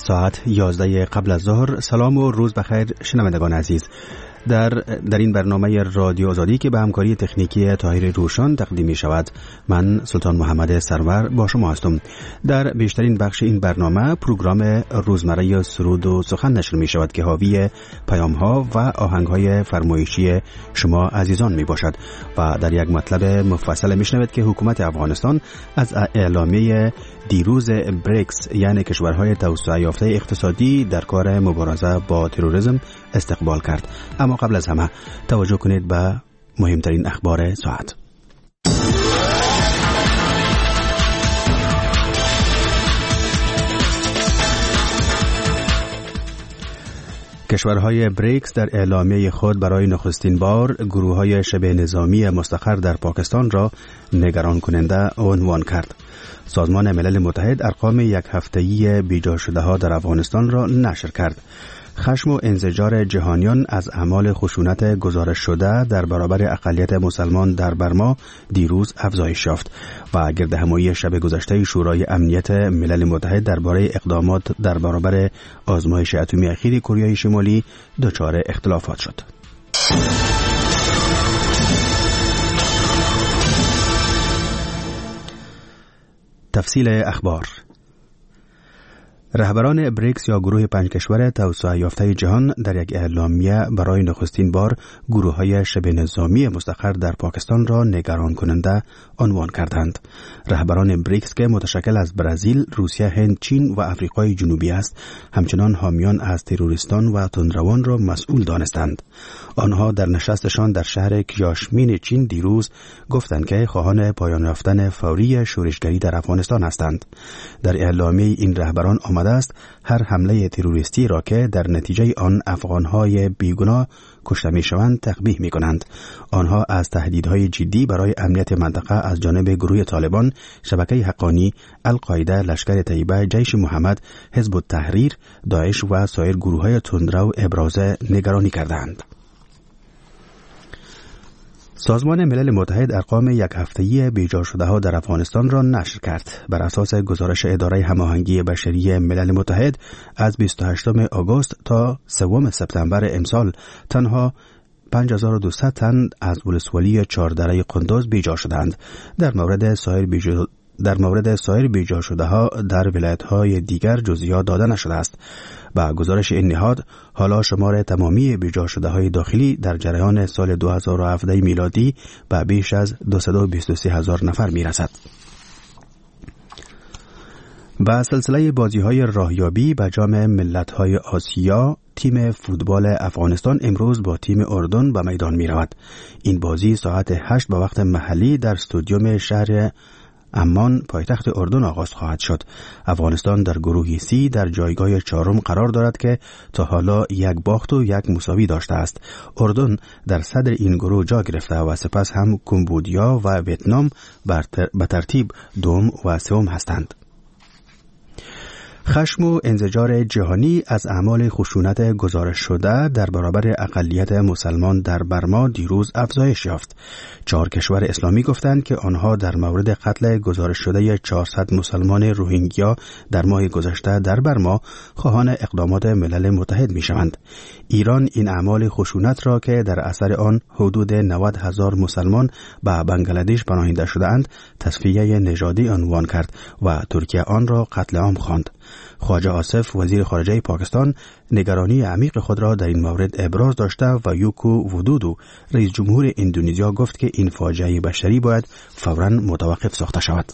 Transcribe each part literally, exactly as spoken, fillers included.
ساعت یازده قبل از ظهر. سلام و روز بخیر شنوندگان عزیز. در در این برنامه رادیو آزادی که به همکاری تکنیکی طاهر روشن تقدیم می شود، من سلطان محمد سرور با شما هستم. در بیشترین بخش این برنامه پروگرام روزمره سرود و سخن نشر می شود که حاوی پیام ها و آهنگ های فرمایشی شما عزیزان می باشد و در یک مطلب مفصل می شنوید که حکومت افغانستان از اعلامیه دیروز بریکس یعنی کشورهای توسعه یافته اقتصادی در کار مبارزه با تروریسم استقبال کرد. اما قبل از همه توجه کنید به مهمترین اخبار ساعت. کشورهای بریکس در اعلامیه خود برای نخستین بار گروه‌های شبه نظامی مستقر در پاکستان را نگران کننده عنوان کرد. سازمان ملل متحد ارقام یک هفته‌ای بیجا شده ها در افغانستان را نشر کرد. خشم و انزجار جهانیان از اعمال خشونت گزارش شده در برابر اقلیت مسلمان در برما دیروز افزایش یافت و گردهمایی شب گذشته شورای امنیت ملل متحد درباره اقدامات در برابر آزمایش اتمی اخیر کره شمالی دچار اختلافات شد. تفصیل اخبار. رهبران بریکس یا گروه پنج کشور توسعه یافته جهان در یک اعلامیه برای نخستین بار گروه‌های شبه نظامی مستقر در پاکستان را نگران کننده عنوان کردند. رهبران بریکس که متشکل از برزیل، روسیه، هند، چین و آفریقای جنوبی است، همچنان حامیان از تروریستان و تندروان را مسئول دانستند. آنها در نشستشان در شهر کیاشمین چین دیروز گفتند که خواهان پایان یافتن فوری شورشگری در افغانستان هستند. در اعلامیه این رهبران آمده است هر حمله تروریستی را که در نتیجه آن افغانهای بیگناه کشته میشوند تقبیح می کنند. آنها از تهدیدهای جدی برای امنیت منطقه از جانب گروه طالبان، شبکه حقانی، القاعده، لشکر طیبه، جیش محمد، حزب التحریر، داعش و سایر گروه‌های تندرو ابراز نگرانی کردند. سازمان ملل متحد ارقام یک هفته‌ای بیجا شده ها در افغانستان را نشر کرد. بر اساس گزارش اداره هماهنگی بشری ملل متحد از بیست و هشتم آگوست تا سوم سپتامبر امسال تنها پنج هزار و دویست تن از ولسوالی چهاردره قندوز بیجا شدند. در مورد سایر بیجا در مورد سایر بیجا شده ها در ولایت های دیگر جزئیات داده نشده است. با گزارش این نهاد حالا شمار تمامی بیجا شده های داخلی در جریان سال دو هزار و هفده میلادی به بیش از دویست و بیست و سه هزار نفر می رسد. با سلسله بازی های راهیابی به جام ملت های آسیا، تیم فوتبال افغانستان امروز با تیم اردن به میدان می رود. این بازی ساعت هشت به وقت محلی در استادیوم شهر عمان پایتخت اردن آغاز خواهد شد. افغانستان در گروه سی در جایگاه چهارم قرار دارد که تا حالا یک باخت و یک مساوی داشته است. اردن در صدر این گروه جا گرفته و سپس هم کمبودیا و ویتنام به ترتیب دوم و سوم هستند. خشم و انزجار جهانی از اعمال خشونت گزارش شده در برابر اقلیت مسلمان در برما دیروز افزایش یافت. چهار کشور اسلامی گفتند که آنها در مورد قتل گزارش شده چهارصد مسلمان روهینگیا در ماه گذشته در برما خواهان اقدامات ملل متحد می شوند. ایران این اعمال خشونت را که در اثر آن حدود نود هزار مسلمان به بنگلادش پناهنده شده‌اند تصفیه نژادی عنوان کرد و ترکیه آن را قتل عام خواند. خواجه آصف وزیر خارجه پاکستان نگرانی عمیق خود را در این مورد ابراز داشته و یوکو ودودو رئیس جمهور اندونزیا گفت که این فاجعه بشری باید فوراً متوقف ساخته شود.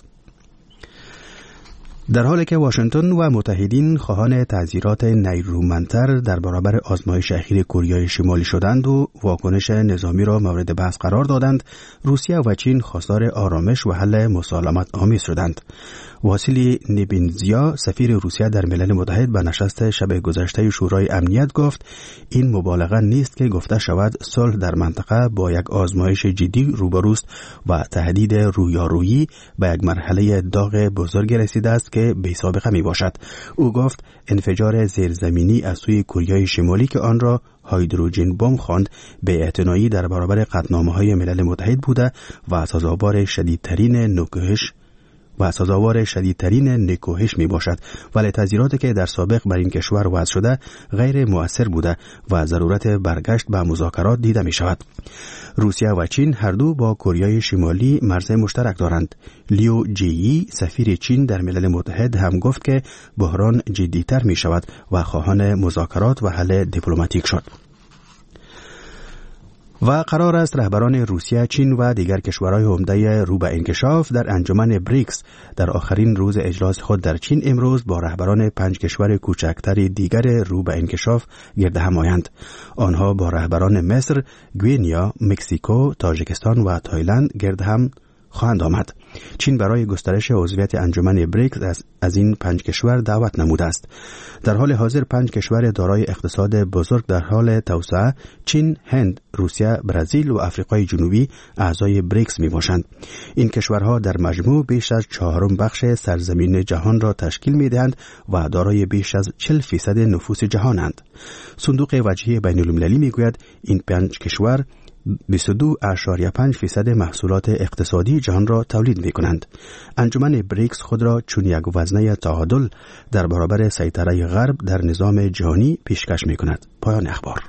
در حالی که واشنگتن و متحدین خواهان تعزیرات نیرومندتر در برابر آزمایش اخیر کره شمالی شدند و واکنش نظامی را مورد بحث قرار دادند، روسیه و چین خواستار آرامش و حل مسالمت آمیز شدند. واسیلی نیبینزیا سفیر روسیه در ملل متحد به نشست شب گذشته شورای امنیت گفت این مبالغه نیست که گفته شود صلح در منطقه با یک آزمایش جدی روبروست و تهدید رویارویی به یک مرحله داغ بزرگ رسیده است که بی سابقه می باشد. او گفت انفجار زیرزمینی از سوی کره شمالی که آن را هایدروژن بمب خواند به اعتنایی در برابر قطعنامه‌های ملل متحد بوده و سزاوار شدیدترین نوکهش و سزاوار شدیدترین نکوهش می باشد، ولی تذیراتی که در سابق بر این کشور وضع شده غیر مؤثر بوده و ضرورت برگشت به مذاکرات دیده می شود. روسیه و چین هر دو با کره شمالی مرز مشترک دارند. لیو جیی سفیر چین در ملل متحد هم گفت که بحران جدی‌تر می شود و خواهان مذاکرات و حل دیپلماتیک شد. و قرار است رهبران روسیه، چین و دیگر کشورهای عمده رو به انکشاف در انجمن بریکس در آخرین روز اجلاس خود در چین امروز با رهبران پنج کشور کوچکتر دیگر رو به انکشاف گرد هم آیند. آنها با رهبران مصر، گوینیا، مکزیکو، تاجیکستان و تایلند گرد هم خواهند آمد. چین برای گسترش عضویت انجمن بریکس از, از این پنج کشور دعوت نموده است. در حال حاضر پنج کشور دارای اقتصاد بزرگ در حال توسعه، چین، هند، روسیه، برزیل و آفریقای جنوبی اعضای بریکس می باشند. این کشورها در مجموع بیش از چهارم بخش سرزمین جهان را تشکیل می دهند و دارای بیش از چهل فیصد نفوس جهانند. صندوق وجهی بین المللی می گوید این پنج کشور بیست و دو اشاریه پنج فیصد محصولات اقتصادی جهان را تولید می کنند. انجمن بریکس خود را چون یک وزنه تعادل در برابر سیطره غرب در نظام جهانی پیشکش می کند. پایان اخبار.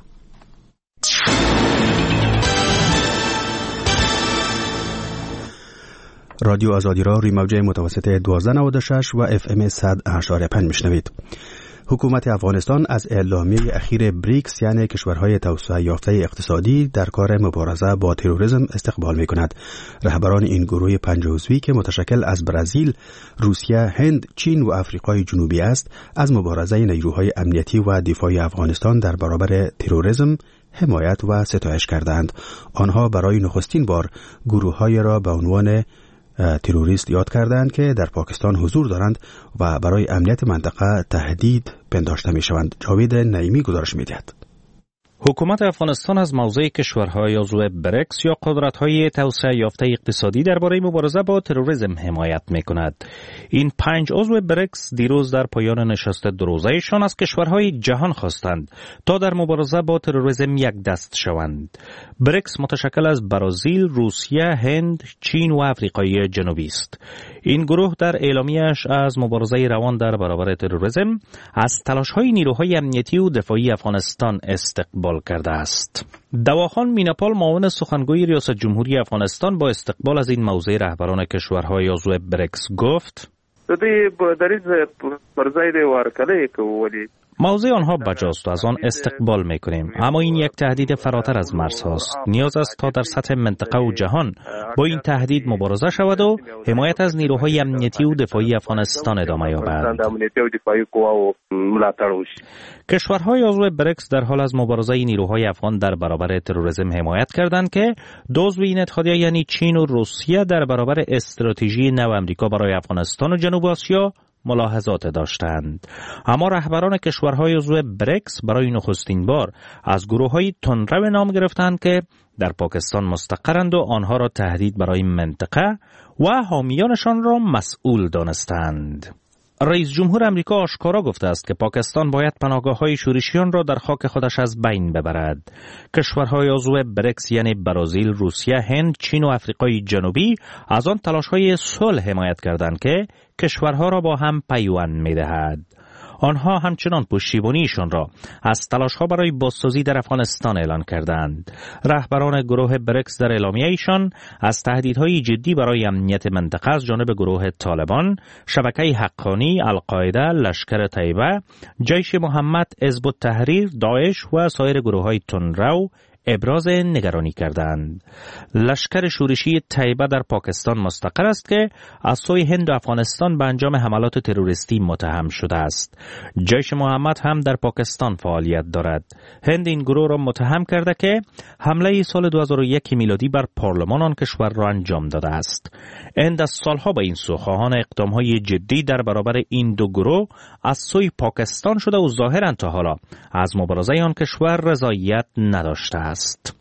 رادیو آزادی را روی موج متوسط دوازده نود و شش و اف ام صد اشاریه پنج میشنوید. حکومت افغانستان از اعلامیه اخیر بریکس یعنی کشورهای توسعه یافته اقتصادی در کار مبارزه با تروریسم استقبال می کند. رهبران این گروه پنج عضوی که متشکل از برزیل، روسیه، هند، چین و آفریقای جنوبی است، از مبارزه نیروهای امنیتی و دفاعی افغانستان در برابر تروریسم حمایت و ستایش کردند. آنها برای نخستین بار گروه‌های را به عنوان تروریست یاد کردند که در پاکستان حضور دارند و برای امنیت منطقه تهدید پنداشته می شوند. جاوید نعیمی گزارش می دهد. حکومت افغانستان از موضع کشورهای عضو بریکس یا قدرت‌های توسعه یافته اقتصادی درباره مبارزه با تروریسم حمایت می‌کند. این پنج عضو بریکس دیروز در پایان نشست دو روزه‌شان از کشورهای جهان خواستند تا در مبارزه با تروریسم یک دست شوند. بریکس متشکل از برزیل، روسیه، هند، چین و آفریقای جنوبی است. این گروه در اعلامیه‌اش از مبارزه روان در برابر تروریسم از تلاش‌های نیروهای امنیتی و دفاعی افغانستان استقبال کرده است. دواخان میناپال معاون سخنگوی ریاست جمهوری افغانستان با استقبال از این موضع رهبران کشورهای عضو بریکس گفت: موضع آنها بجاست و از آن استقبال میکنیم، اما این یک تهدید فراتر از مرزهاست. نیاز است تا در سطح منطقه و جهان با این تهدید مبارزه شود و حمایت از نیروهای امنیتی و دفاعی افغانستان ادامه یابد. کشورهای عضو بریکس در حال از مبارزه نیروهای افغان در برابر تروریسم حمایت کردند که عضو این اتحادیه یعنی چین و روسیه در برابر استراتژی نو آمریکا برای افغانستان و جنوب آسیا ملاحظات داشتند. اما رهبران کشورهای عضو بریکس برای نخستین بار از گروه‌های تندرو نام گرفتند که در پاکستان مستقرند و آنها را تهدید برای منطقه و حامیانشان را مسئول دانستند. رئیس جمهور آمریکا آشکارا گفته است که پاکستان باید پناهگاه‌های شورشیان را در خاک خودش از بین ببرد. کشورهای عضو بریکس یعنی برزیل، روسیه، هند، چین و آفریقای جنوبی از آن تلاش‌های صلح حمایت کردند که کشورها را با هم پیوند می‌دهد. آنها همچنان پشتیبانیشان را از تلاش‌ها برای بازسازی در افغانستان اعلان کردند. رهبران گروه بریکس در اعلامیه ایشان از تهدیدهای جدی برای امنیت منطقه از جانب گروه طالبان، شبکه حقانی، القاعده، لشکر طیبه، جیش محمد، حزب التحریر، داعش و سایر گروه‌های تندرو ابراز نگرانی کردند. لشکر شورشی طیبه در پاکستان مستقر است که از سوی هند و افغانستان به انجام حملات تروریستی متهم شده است. جیش محمد هم در پاکستان فعالیت دارد. هند این گروه را متهم کرده که حمله سال دو هزار و یک میلادی بر پارلمان آن کشور را انجام داده است. هند از سالها به این سو خواهان اقدام‌های جدی در برابر این دو گروه از سوی پاکستان شده و ظاهراً تا حالا از مبارزه آن کشور رضایت نداشته است. است.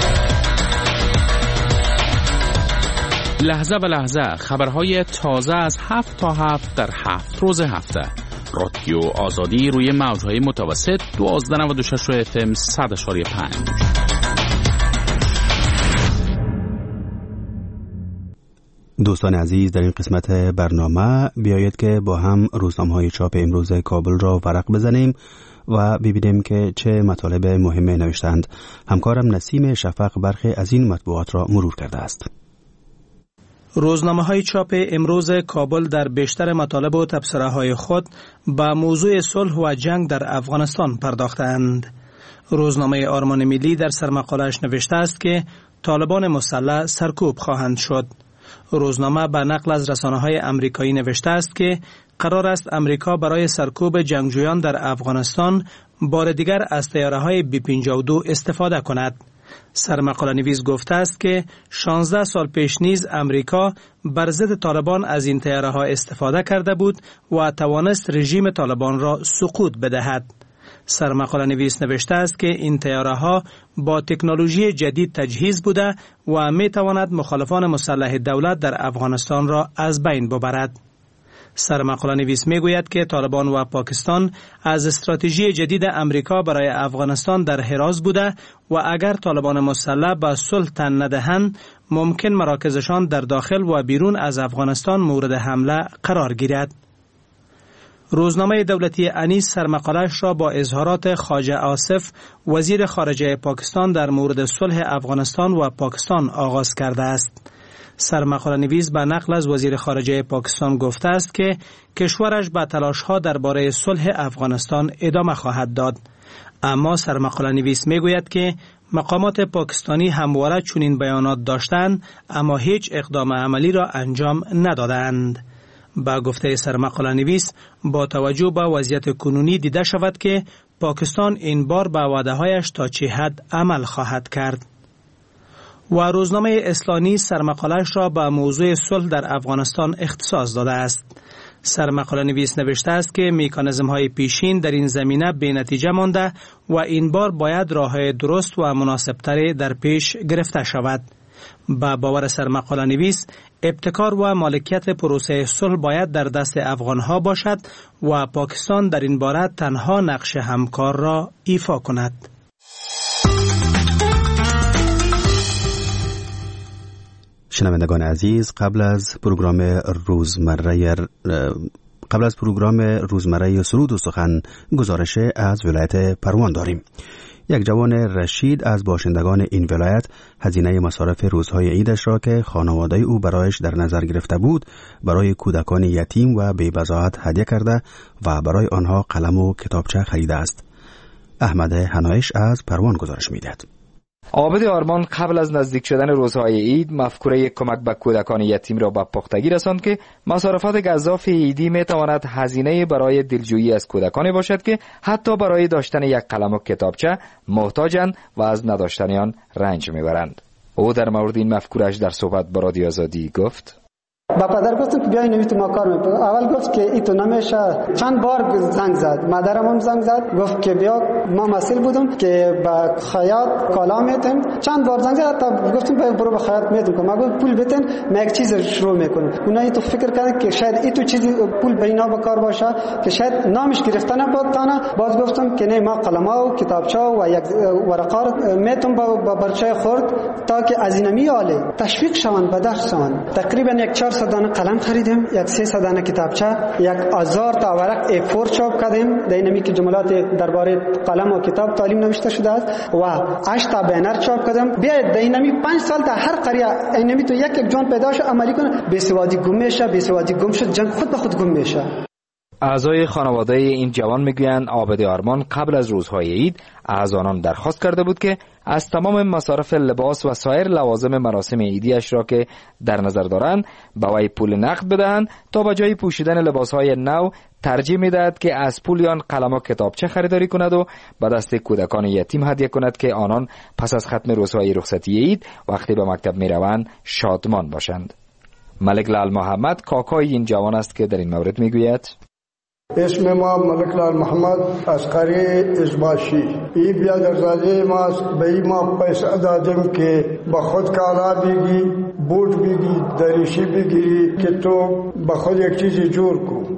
لحظه به لحظه خبرهای تازه از هفت تا هفت در هفت روز هفته. رادیو آزادی روی موجهای متوسط دوازده نود و شش و اف ام صد اشاری پنج. دوستان عزیز، در این قسمت برنامه بیایید که با هم روزنامه‌های چاپ امروز کابل را ورق بزنیم و ببینیم که چه مطالب مهم نوشتند. همکارم نسیم شفق برخی از این مطبوعات را مرور کرده است. روزنامه‌های چاپ امروز کابل در بیشتر مطالب و تبصره‌های خود به موضوع صلح و جنگ در افغانستان پرداختند. روزنامه آرمان ملی در سرمقاله‌اش نوشته است که طالبان مسلح سرکوب خواهند شد. روزنامه به نقل از رسانه‌های آمریکایی نوشته است که قرار است امریکا برای سرکوب جنگجویان در افغانستان بار دیگر از طیاره‌های بی پنجاه و دو استفاده کند. سرمقاله نویس گفته است که شانزده سال پیش نیز امریکا بر ضد طالبان از این طیاره‌ها استفاده کرده بود و توانست رژیم طالبان را سقوط بدهد. سرمقاله نویس نوشته است که این طیاره‌ها با تکنولوژی جدید تجهیز بوده و می تواند مخالفان مسلح دولت در افغانستان را از بین ببرد. سرمقاله نویس می گوید که طالبان و پاکستان از استراتژی جدید امریکا برای افغانستان در حراز بوده و اگر طالبان مسلح به صلح تن ندهند ممکن مراکزشان در داخل و بیرون از افغانستان مورد حمله قرار گیرد. روزنامه دولتی انیس سرمقاله‌اش را با اظهارات خواجه آصف وزیر خارجه پاکستان در مورد صلح افغانستان و پاکستان آغاز کرده است. سرمقاله نویس به نقل از وزیر خارجه پاکستان گفته است که کشورش به تلاش‌ها درباره صلح افغانستان ادامه خواهد داد. اما سرمقاله نویس میگوید که مقامات پاکستانی همواره چنین بیانات داشتند اما هیچ اقدام عملی را انجام ندادند. با گفته سرمقاله نویس با توجه به وضعیت کنونی دیده شود که پاکستان این بار به وعده‌هایش تا چه حد عمل خواهد کرد. و روزنامه اسلامی سرمقاله‌اش را به موضوع صلح در افغانستان اختصاص داده است. سرمقاله نویس نوشته است که مکانیزم‌های پیشین در این زمینه بی‌نتیجه مانده و این بار باید راه‌های درست و مناسب‌تری در پیش گرفته شود. با باور سرمقاله نویس ابتکار و مالکیت پروسه صلح باید در دست افغان‌ها باشد و پاکستان در این باره تنها نقش همکار را ایفا کند. شنوندگان عزیز، قبل از پروگرام روزمره قبل از پروگرام روزمره سرود و سخن گزارش از ولایت پروان داریم. یک جوان رشید از باشندگان این ولایت هزینه مصارف روزهای عیدش را که خانواده او برایش در نظر گرفته بود برای کودکان یتیم و بی‌بضاعت هدیه کرده و برای آنها قلم و کتابچه خریده است. احمد حنایش از پروان گزارش می‌دهد. عابد آرمان قبل از نزدیک شدن روزهای عید مفکوره کمک به کودکان یتیم را به پختگی رساند که مصارفات گزاف عیدی می تواند هزینه برای دلجویی از کودکانی باشد که حتی برای داشتن یک قلم و کتابچه محتاجند و از نداشتن آن رنج میبرند. او در مورد این مفکورش در صحبت با رادیو آزادی گفت: با پدر گفتم که بیاین نمیتونم ما کار میکنم. اول گفت که این تو نمیشه. چند بار زنگ زد، مادرم هم زنگ زد گفت که بیا. ما مسئول بودم که با خیاط کالا میتیم. چند بار زنگ زد تا گفتم برو با خیاط میتونم. ما گفت پول بتن ما یک چیز شروع میکنم. اونا ای تو فکر کرد که شاید ای تو چیزی پول بینا با کار باشه که شاید نامش گرفتن نبود تانا. باز گفتم که نه، ما قلم‌ها و کتابچه‌ها و یک ورقات میتونم با برچه خورد تا که از این میاله تشویق شوند به درس شوند. تقریبا یک چهارصد دانه قلم خریدیم، یک سیصد دانه کتابچه، یک هزار تا ورق ای فور چاپ کردیم. در اینمی که جملات درباره قلم و کتاب تعلیم نوشته شده است و هشت تا بنر چاپ کردیم. بیاید در اینمی پنج سال تا هر قریه اینمی تو یک یک جان پیدا شه عملی کنه. بیسوادی گم میشه، بیسوادی گم شد، جنگ خود به خود گم میشه. اعضای خانواده این جوان میگویند عابد آرمان قبل از روزهای عید از آنان درخواست کرده بود که از تمام مصارف لباس و سایر لوازم مراسم عیدیش را که در نظر دارند به وی پول نقد بدهند تا به جای پوشیدن لباسهای نو ترجیح میدهد که از پول آن قلم و کتابچه خریداری کند و به دست کودکان یتیم هدیه کند که آنان پس از ختم روزهای رخصتی عید وقتی به مکتب میروند شادمان باشند. ملک لال محمد کاکای این جوان است که در این مورد میگوید: اسم ما ملک لال محمد عسکری ازباشی. ای بیادرزاده ماست. به ای ما پیسه دادیم که با خود کالا بگی، بوٹ بگی، دریشی بگیری که تو با خود یک چیزی جور کن.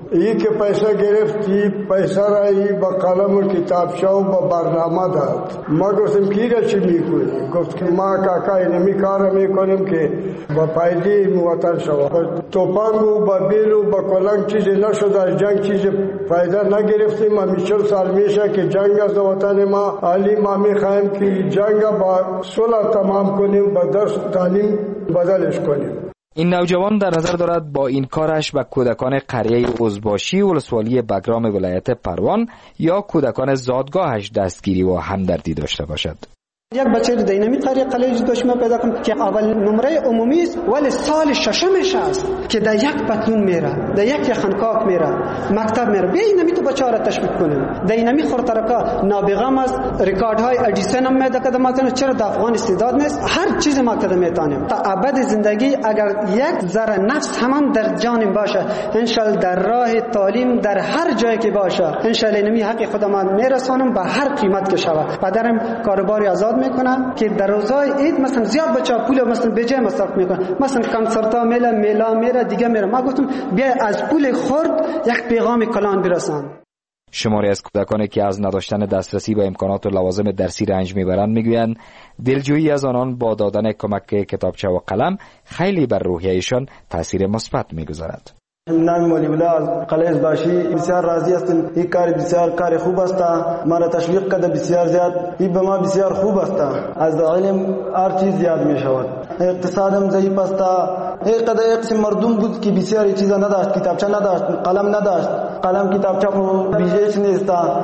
این که پیسه گرفتی پیسه را ای با قلم و کتابچه و با برنامه داد. ما گفتم کی را چی میکنی؟ گفت که ما کاکا اینمی کار میکنیم که با پایدی وطن شود. توپنگ و با بیل و با کلنگ چیزی نشد، از جنگ چیزی فایده نگرفتیم. همی چل سال میشه که جنگ از وطن ما علی ما میخوایم که جنگ با صلح تمام کنیم، با درس تعلیم بدلش کنیم. این نوجوان در نظر دارد با این کارش به کودکان قریه اوزباشی ولسوالی بگرام ولایت پروان یا کودکان زادگاهش دستگیری و همدردی داشته باشد. یک بچه رو دینامی قریه قلیج دشمه پیدا کنم که اول نمره عمومی است ولی سال ششمش است که در یک پتلون میره، در یک یخنکاک میره، مکتب میره. بیا اینمی تو بچه را تشویق کنیم. در اینمی خورترکا نابغم است، رکاردهای ادیسن هم میده که مثلا چرا در افغان استعداد نیست، هر چیز ما کده میتونیم. تا ابد زندگی اگر یک ذره نفس همان در جانم باشه، انشالله در راه تعلیم در هر جایی که باشه، انشالله اینمی حق خودم میرسونم به هر قیمت که شود. پدرم کاروباری آزاد میکنم که در روزهای عید مثلا زیاد بچا پول مثلا به جای مصرف میکنن، مثلا کنسرتا میلا میلا میره دیگه میره. ما گفتم بیا از پول خرد یک پیغام کلان برسان. شماری از کودکانی که از نداشتن دسترسی به امکانات و لوازم درسی رنج میبرند میگویند دلجویی از آنان با دادن کمک کتابچه و قلم خیلی بر روحیه‌شان تاثیر مثبت میگذارد. نام ولی الله قلیز باشی بسیار راضی هستم. این کار بسیار کار خوب است، ما را تشویق کرده بسیار زیاد. این به ما بسیار خوب است. از علم هر چیز زیاد می شود. اقتصادم ضعیف است. یک قدر یک قسم مردم بود که بسیار چیزا نداشت، کتابچه نداشت، قلم نداشت. قلم کتابچه خو بیجهش نیست.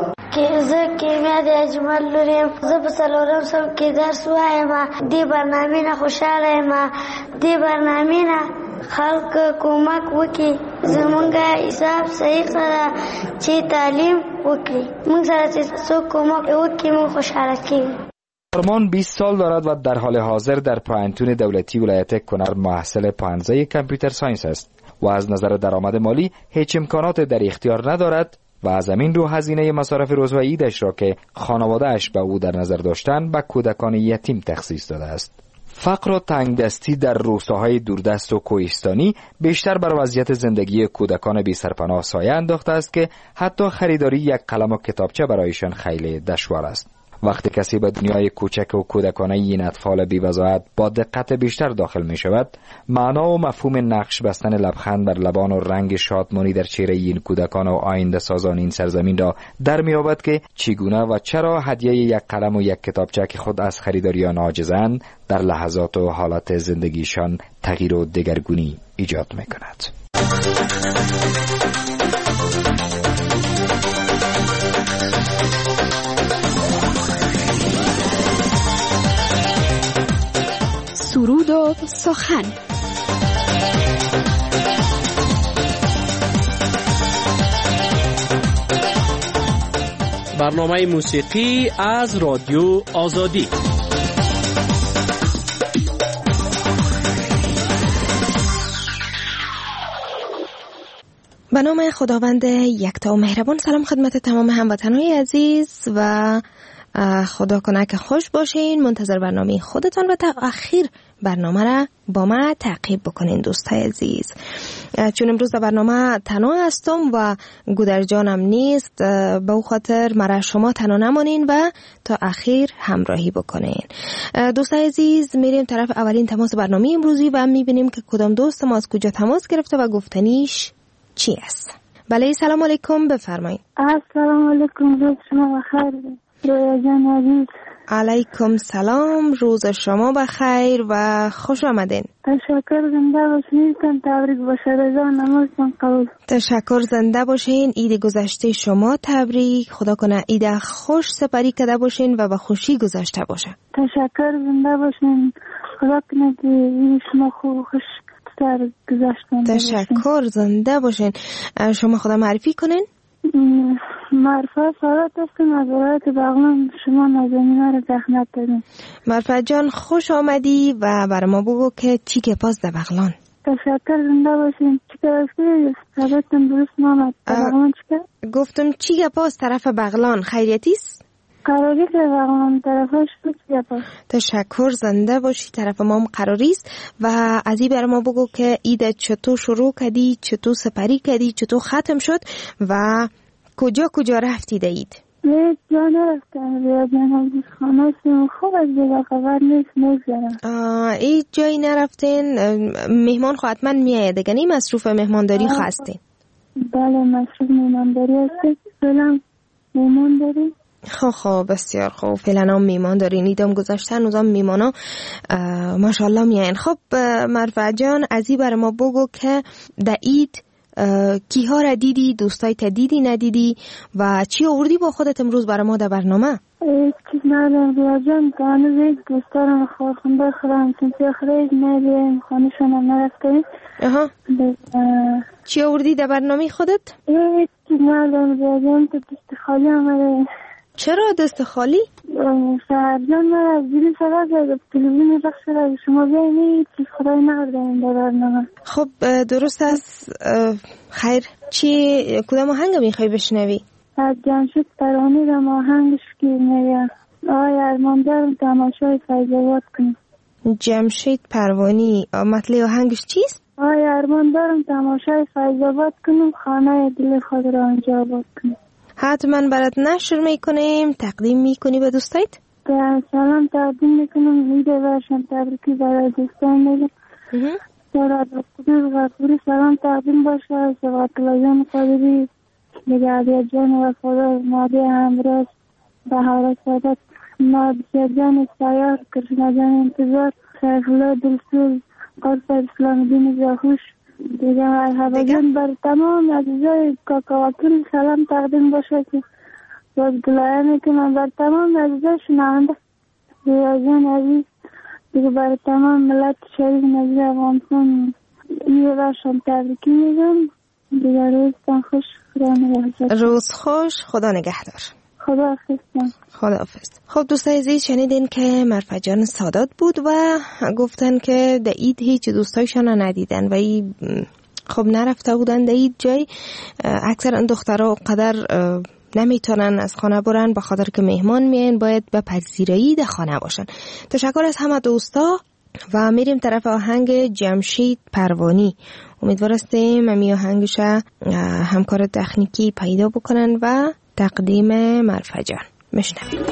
که زه کیمیا د اجمل لوریم، زه په څلورم صنف کې درس وایم. دې برنامې نه خوشاله یم. دې برنامې نه خلق کومک وکړي، زمونږ حساب صحیح سره چې تعلیم وکړي، موږ سره چې څوک کومک وکړي موږ خوشحاله کیږو. آرمان بیست سال دارد و در حال حاضر در پوهنتون دولتی ولایت کنر محصل پانزده کامپیوتر ساینس است و از نظر درآمد مالی هیچ امکانات در اختیار ندارد و از همین رو هزینه مصارف روزهای عیدش را که خانواده‌اش به او در نظر داشتند به کودکان یتیم تخصیص داده است. فقر و تنگدستی در روستاهای دوردست و کوهستانی بیشتر بر وضعیت زندگی کودکان بی سرپناه سایه انداخته است که حتی خریداری یک قلم و کتابچه برایشان خیلی دشوار است. وقتی کسی به دنیای کوچک و کودکانه این اطفال بی وضاحت با دقت بیشتر داخل می شود، معنا و مفهوم نقش بستن لبخند بر لبان و رنگ شادمانی در چهره این کودکان و آینده سازان این سرزمین را در می یابد که چگونه و چرا هدیه یک قلم و یک کتابچه که خود از خریداری آن عاجزند در لحظات و حالات زندگیشان تغییر و دگرگونی ایجاد می کند. سرود و سخن. برنامه موسیقی از رادیو آزادی. به نام خداوند یکتا و مهربان. سلام خدمت تمام هموطنان عزیز و خدا کنه که خوش باشین. منتظر برنامه خودتان و تا آخر برنامه را با ما تعقیب بکنین دوستای عزیز. چون امروز در برنامه تنها هستم و گودر جانم نیست، به او خاطر مرا شما تنها نمانین و تا آخر همراهی بکنین. دوستای عزیز میریم طرف اولین تماس برنامه امروزی و میبینیم که کدام دوست ما از کجا تماس گرفته و گفتنیش چی است. بله سلام علیکم، بفرمایید. السلام علیکم، روز شما بخیر. رویا جان عزیز. علیکم سلام، روز شما بخیر و خوش آمدین. تشکر، زنده باشین. تبریک باشه. رضا نمازتان قبول. تشکر، زنده باشین. عید گذشته شما تبریک. خدا کنه عید خوش سپری کرده باشین و به خوشی گذشته باشه. تشکر، زنده باشین. خدا کنه عید شما خوب خوش سر گذشته. تشکر، زنده باشین. شما خدا معرفی کنین. مرفت سارت هستم از ولایت بغلان. شما نازنین‌ها رو زحمت دادین. مرفت جان خوش آمدی و برای ما بگو که چی که پاس در بغلان. تشکر، زنده باشین. چی که هستی؟ سبتم درست نامد. بغلان چی که؟ گفتم چی که پاس طرف بغلان خیریتیست؟ قراری که واقعا طرفش بود بیاد. تشکر، زنده باشی، طرف ما هم قراری است. و از این بر ما بگو که عید چطور شروع کردی، چطور سپری کردی، چطور ختم شد و کجا کجا رفتی در عید؟ نه جا نرفتم، بیاد جنازه خانه سیم خوب از دیگه خبر نیست نگذارم. ای جایی نرفتین؟ مهمان خواهد من میاید دیگه، نی مصروف مهمانداری هستین؟ بله مصروف مهمانداری هستیم، فعلا مهمان داریم. خب خب بسیار خوب، فعلا هم میمان دارین، ایدام گذاشتن اوزام میمانا ماشاءالله میاین. خب مرفع جان از این بر ما بگو که در عید کیها را دیدی، دوستای تا دیدی ندیدی و چی آوردی با خودت امروز برای ما در برنامه؟ هیچ چیز ندارم ریا جان، که هنوز یک دوستارم خواهنده خودم چنچه خرید نداریم، خانهشان هم نرفتیم. اها چی آوردی در برنامه خودت؟ هیچ چیز ندارم ریا جان، تو دست خالی آمده. چرا دست خالی؟ شهرجان من از دیلی سرا زده تلویزیون رخ شده شما بیایید چیز خدای نقردیم در برنامه. خب درست است. خیر، چی کدام آهنگ میخوای بشنوی؟ از جمشید پروانی را آهنگش که میگه آقای ارمان دارم تماشای فیض‌آباد کنیم. جمشید پروانی، مطلع آهنگش چیست؟ آقای ارمان دارم تماشای فیض‌آباد کنیم، خانه دل خود را آنجا آباد کنیم. حتما برات نشر میکنیم، تقدیم میکنی به دوستایت؟ سلام تقدیم میکنم، ویده برشن تبریکی برای دوستان میگم. سراد قدر غفوری سلام تقدیم باشه، سوات لایان قادری، نگهدی جان وفادار، مادی همراز، بهار سادت، نابسیار جان سیار، کرشنا جان انتظار، شیخلا دلسوز، قرص اسلام دین زاخوش، دیگه مرحبا جان بر تمام عزیزای کاکاوکل سلام تقدیم باشه که باز گلایه میکنم بر تمام عزیزای شنونده. ریا جان عزیز دیگه بر تمام ملت شریف نزدیک افغانستان یه برشان تبریکی میگم. دیگه روزتان خوش، خدا نگهدار. روز خوش، خدا نگهدار. خدا حافظ. خدا حافظ. خب دوستای عزیز شنیدین که مرفع جان سادات بود و گفتن که در عید هیچ دوستایشان ندیدن و ای خب نرفته بودن در عید جای. اکثر دخترها قدر نمیتونن از خانه برن، بخاطر که مهمان میان باید به پذیرایی در خانه باشن. تشکر از همه دوستا و میریم طرف آهنگ جمشید پروانی. امیدوار هستیم امی آهنگش همکار تکنیکی پیدا بکنن و تقدیم مرفع جان مشنویم.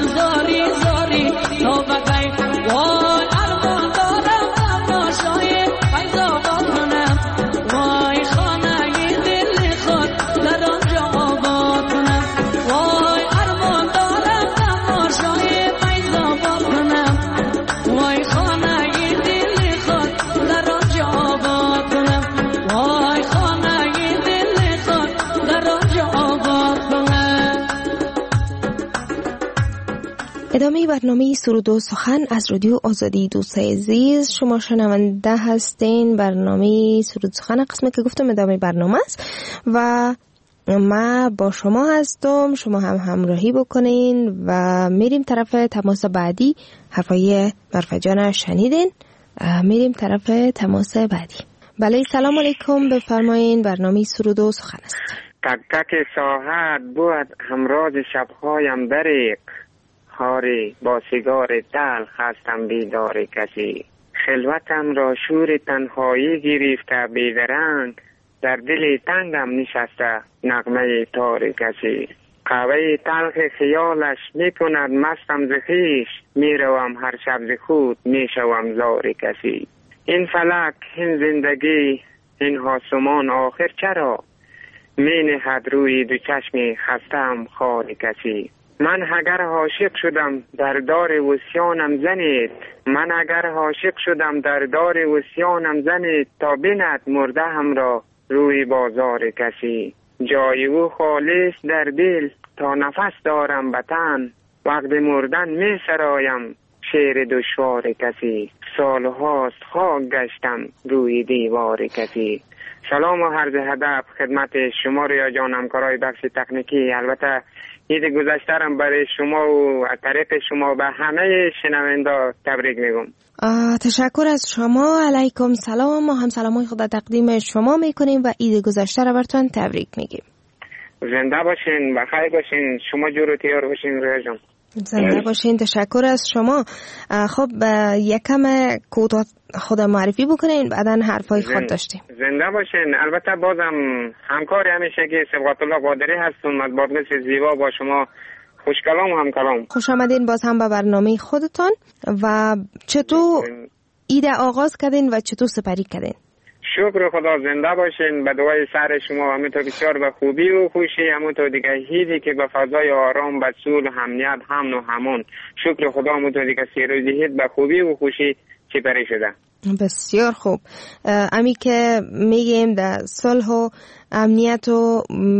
زاری زاری تا بقای وای ارمان دارم تماشای فیض آباد کنم وای خانه دل خود در آنجا آباد کنم وای ارمان دارم تماشای فیض آباد کنم وای خانه دل خود در آنجا آباد کنم وای خانه دل خود در آنجا آباد کنم. ادامه برنامه سرود و سخن از رادیو آزادی. دوستای عزیز شما شنونده هستین برنامه سرود سخن قسمت که گفتم ادامه برنامه است و ما با شما هستم، شما هم همراهی بکنین و میریم طرف تماس بعدی. حرفای مرفع جان شنیدین، میریم طرف تماس بعدی. بله سلام علیکم، بفرمایین برنامه سرود و سخن است. تک تک ساعت بود همراز شبهایم دریق خاری با سیگار تلخ هستم بیدار کسی خلوتم را شور تنهایی گرفته بیدرنگ در دل تنگم نشسته نغمه تار کسی قهوه تلخ خیالش میکند مستم ز خویش میروم هر شب ز خود میشوم زار کسی این فلک این زندگی این آسمان آخر چرا مینهد روی دو چشم خستم خار کسی من اگر عاشق شدم در دار وصیانم زنید من اگر عاشق شدم در دار وصیانم زنید تا بیند مرده هم را روی بازار کسی جای او خالص در دل تا نفس دارم به تن وقت مردن می سرایم شعر دشوار کسی سالهاست خاک گشتم روی دیوار کسی. سلام و عرض ادب خدمت شما ریا جان همکارای بخش تکنیکی. البته عید گذشته‌ام برای شما و از طریق شما به همه شنوندا تبریک میگم. تشکر از شما. علیکم سلام. ما هم سلامای خدا تقدیم شما میکنیم و عید گذشته را براتون تبریک میگیم. زنده باشین، بخیر باشین، شما جور و تیار باشین ریا جان. زنده باشین. تشکر از شما. خب یکم کوتاه خود معرفی بکنین بعدن حرفای خود داشتیم. زنده باشین. البته بازم همکار همیشه که سبقت الله قادری هستم از بادغیس زیبا با شما خوش کلام و هم کلام. خوش آمدین باز هم به برنامه خودتان. و چطور ایده آغاز کردین و چطور سپری کردین؟ شکر خدا. زنده باشین. به دعای سر شما همونطور بسیار به خوبی و خوشی همونطور دیگه هیدی که به فضای آرام به صلح امنیت امن و همون شکر خدا همونطور دیگه سیروزی هید به خوبی و خوشی چپری شده. بسیار خوب. امی که میگیم در صلح و امنیت و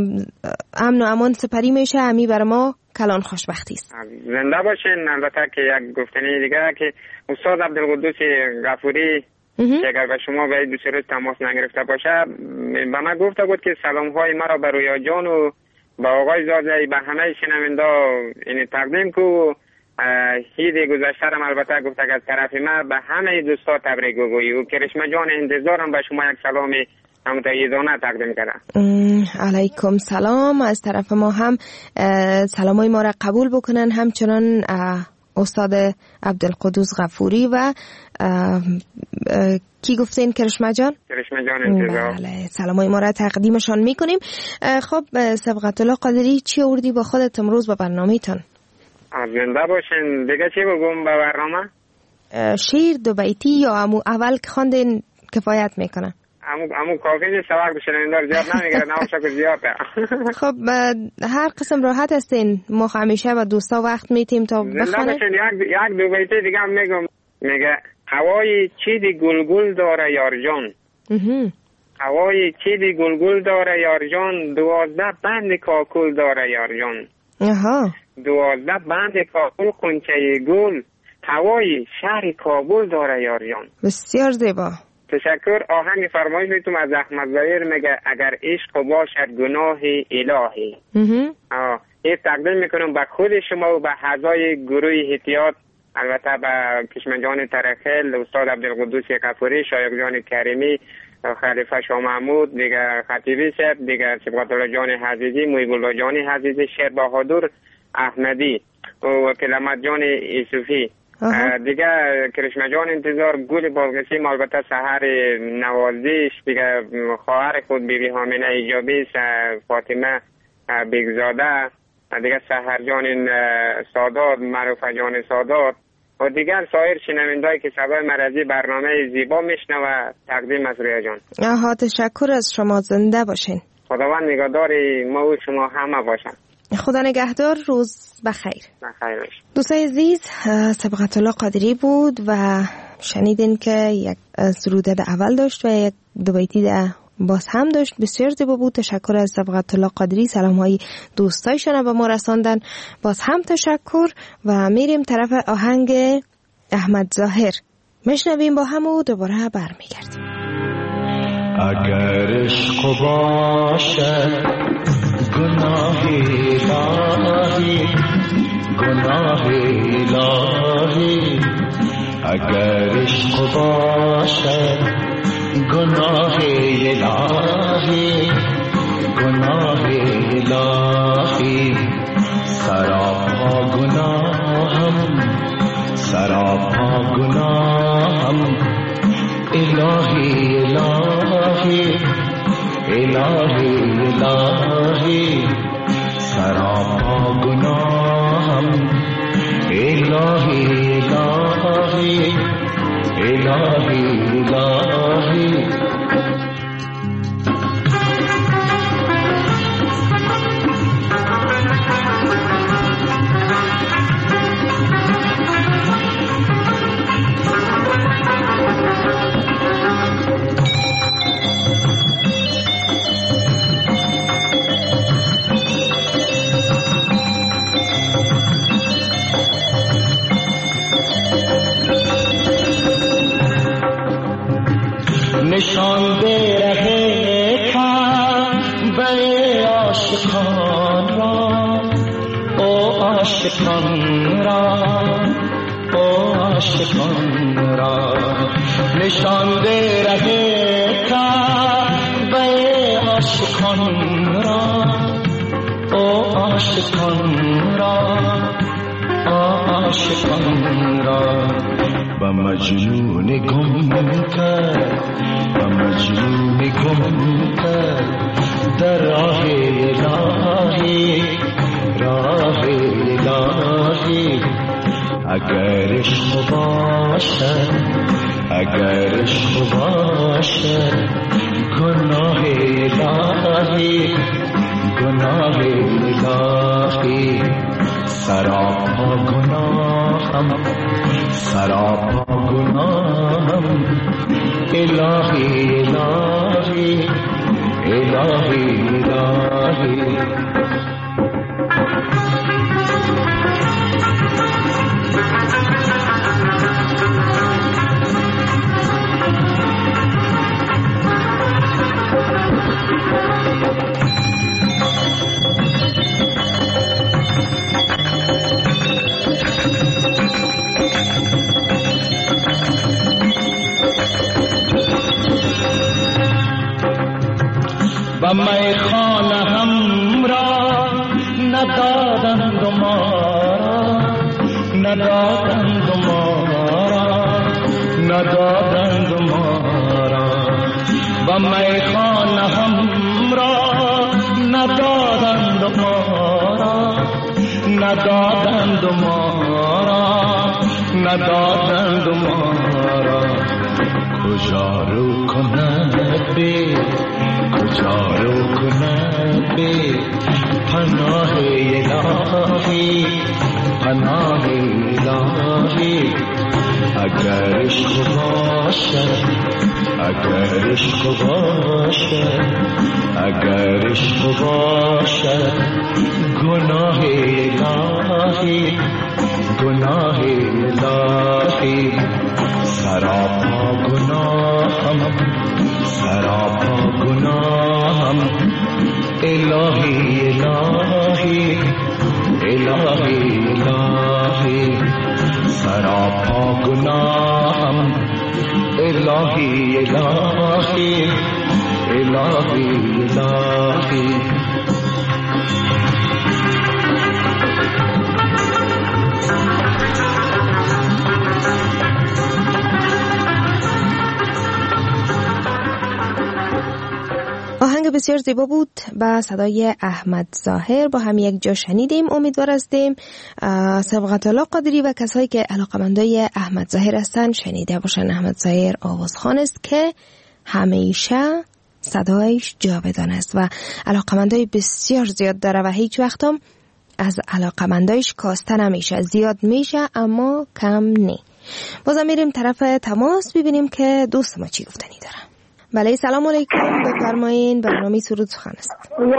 امن و امان سپری میشه امی بر ما کلان خوشبختی است. زنده باشین. البته که یک گفتنی دیگه که استاد عبدالقدوس غفوری که اگر به شما به دو سه روز تماس نگرفته باشه به من گفته بود که سلام های مرا به رویا جان و به آقای زاده به همه شنوندا این تقدیم کو. عید گذشته رم البته گفته که از طرف ما به همه دوستا تبریک بگویی و کرشمه جان انتظارم به شما یک سلام همتاییدانه تقدیم کردم. علیکم سلام. از طرف ما هم سلامای ما را قبول بکنن همچنان استاد عبدالقدوس غفوری و اه اه کی گفتین کرشمه جان؟ کرشمه جان انتظار. بله سلامای ما را تقدیمشان میکنیم. خب سبقت الله قادری چی آوردی با خودت امروز به برنامه تان؟ زنده باشین. دیگه چی بگم به برنامه؟ شعر دو بیتی یا امو اول که خواندین کفایت میکنه؟ امو امو کافی نیست وقت شنوندار زیاد نمیگیره نوشا که زیاده. خب هر قسم راحت هستین ما همیشه با دوستا وقت میتیم تا بخونه. یک یک دو بیتی دیگه هم میگم. میگه هوای چیدی گلگل داره یار جان هوای چیدی گلگل داره یار جان دوازده بند کاکل داره یار جان اها دوازده بند کاکل قنچه گل هوای شهر کابل داره یار جان. بسیار زیبا. تشکر. آهنگ فرمایش میتونم از احمد ظاهر میگه اگر عشق باشد گناه الهی. آه این تقدیم میکنم به خود شما و به اعضای گروه احتیاط، البته به کشمه جان ترخل، استاد عبدالقدوس غفوری، شایق جان کریمی، خلیفه شاه محمود، دیگه خطیبی صاحب، دیگه سبقت الله جان حزیزی، محیب الله جان حزیزی، شیر بهادر احمدی و کلمت جان یوسفی، دیگه کرشمه جان انتظار، گل بازگسی، البته سحر نوازیش، دیگه خواهر خود بیبی حامنه ایجابی، فاطمه بیگزاده، دیگه سحرجان سادات، معروف جان سادات و دیگر سایر شنوندهایی که صدای مرزی برنامه زیبا میشنوه تقدیم از رویا جان. آها تشکر از شما، زنده باشین. خداوند نگهداری ما و شما همه باشن. خدا نگهدار، روز بخیر. بخیر باش. دوستای عزیز، سبقت الله قادری بود و شنیدین که یک سروده در اول داشت و یک دو بیتی در باز هم داشت. بسیار زیبا بود. تشکر از سبقت الله قادری، سلام های دوستایشان به ما رساندن. باز هم تشکر و میریم طرف آهنگ احمد ظاهر، میشنویم با هم و دوباره برمیگردیم. اگر عشق باشد گناه الهی، گناه الهی، اگر عشق باشد گناه الهی، گناه الهی، سراپا گناهم، سراپا گناهم، الهی الهی، الهی الهی، سراپا گناهم، الهی الهی، الهی الهی. نشان دے رہے کعبے عاشقان را، او عاشقان را، او عاشقان را، نشان دے رہے کعبے عاشقان را، او عاشقان را، او عاشقان را، با مجنون گم کرد، با مجنون گم کرد در راه الهی، راه الهی. اگر عشق باشد، اگر عشق باشد گناه الهی، گناه الهی، سراپا گناهم، سراپا گناهم، الهی الهی، الهی الهی. و میخانه هم را ندادند ما را، ندادند ما را، ندادند ما را، و میخانه هم را ندادند ما را، ندادند ما را، ندادند ما را. کجا رو کند بی، کجا رو کند بی، پناه الهی، پناه الهی. اگر عشق باشد، اگر عشق باشد، اگر عشق باشد گناه الهی، گناه الهی، سراپا گناهم، سراپا گناهم، الهی الهی، الهی الهی، سراپا گناهم، الهی الهی، الهی الهی. آهنگ بسیار زیبا بود با صدای احمد ظاهر با هم یک جا شنیدیم. امیدوار هستیم سبقت الله قادری و کسایی که علاقمندای احمد ظاهر هستن شنیده باشن. احمد ظاهر آوازخوان است که همیشه صدایش جاودان است و علاقمندای بسیار زیاد داره و هیچ وقت هم از علاقمندایش کاسته نمیشه. زیاد میشه اما کم نی. بازم میریم طرف تماس ببینیم که دوست ما چی گفتنی داره. بله سلام علیکم، بفرمایین. برنامه سرود سخن است.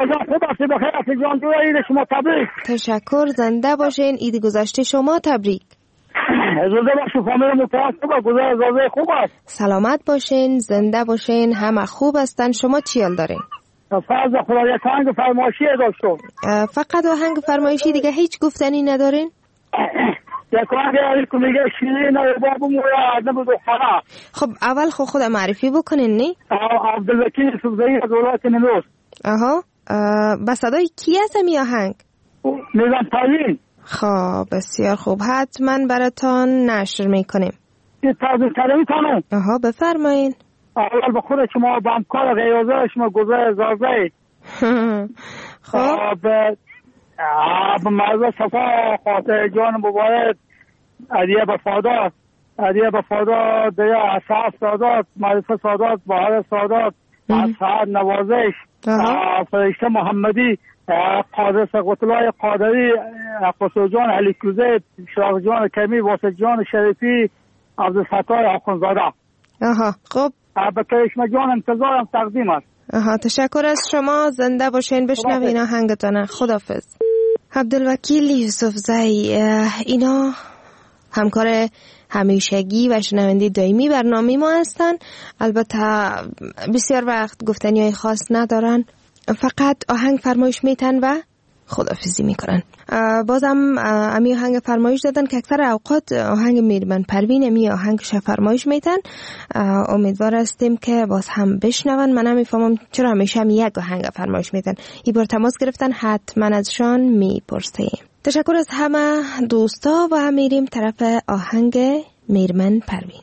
شما تبریک. تشکر، زنده باشین. عید گذشته شما تبریک. زنده باشین، فامیل متوسط گذشته خوب است. سلامت باشین، زنده باشین، همه خوب هستن. شما چی حال دارین؟ فرض خدا یک آهنگ فرمایشی داشتم. فقط آهنگ فرمایشی، دیگه هیچ گفتنی ندارین؟ یک آهنگ که میگه شیرین بابو مویا نبود خدا. خب اول خود خود معرفی بکنین نی؟ عبدالوکیل یوسفزئی از ولایت نیمروز. آها، با صدای کی هست می آهنگ؟ نظام پروین. خب بسیار خوب، حتما براتان نشر میکنیم. این تازه کلمی کنم. آها بفرمایین. اول به خود شما با همکار غیازه شما گذار زازه. خب به مرزه صفا خاطر جان مبارک عدیه بفادات عدیه بفادات دیا اصحاب سادات معرفه سادات بحر سادات اصحاب نوازش فرشته محمدی قادر سقوطلای قادری قصر جان علی کوزه شراق جان کمی واسط جان شریفی عبدالفتای آخونزاده. آها خب به کرشمه جان انتظارم تقدیم است. آها تشکر از شما، زنده باشین. بشنوین آهنگتانه. خداحافظ. عبدالوکیل یوسفزئی اینا همکار همیشگی و شنونده دائمی برنامه ما هستن. البته بسیار وقت گفتنی های خاص ندارن، فقط آهنگ فرمایش میتن و خداحافظی میکنن. بازم امی آهنگ فرمایش دادن که اکثر اوقات آهنگ میرمن پروین امی آهنگش فرمایش میتن. امیدوار هستیم که باز هم بشنون. من هم میفهمم چرا همیشه هم یک آهنگ فرمایش میتن. این بار تماس گرفتن، حتما ازشان میپرسیم. تشکر از همه دوستا و میریم طرف آهنگ میرمن پروین.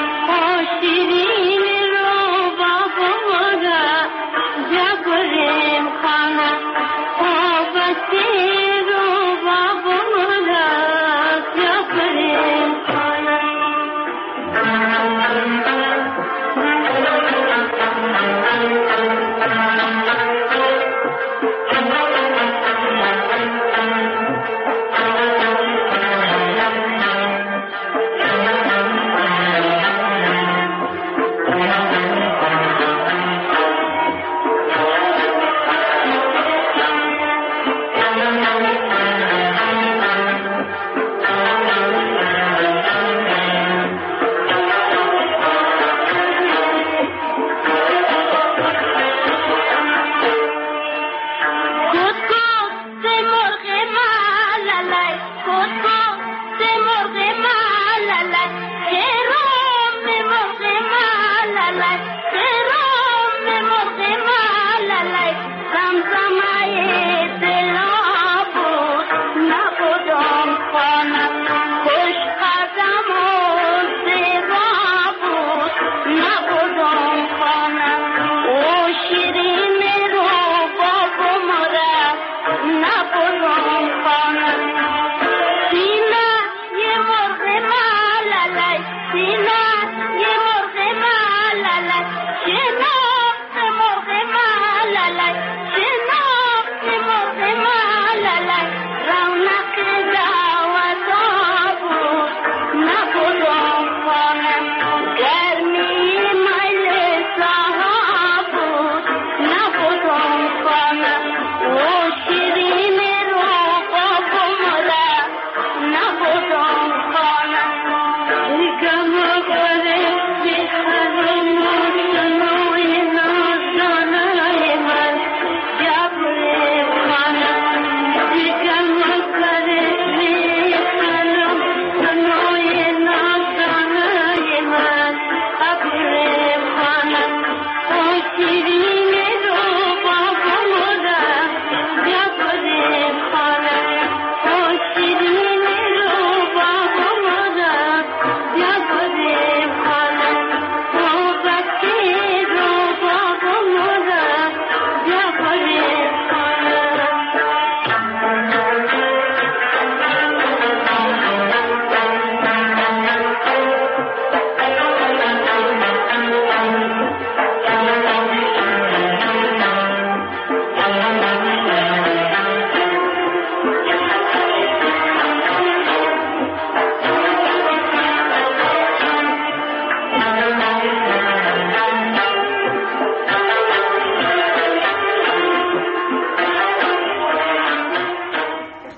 Yeah.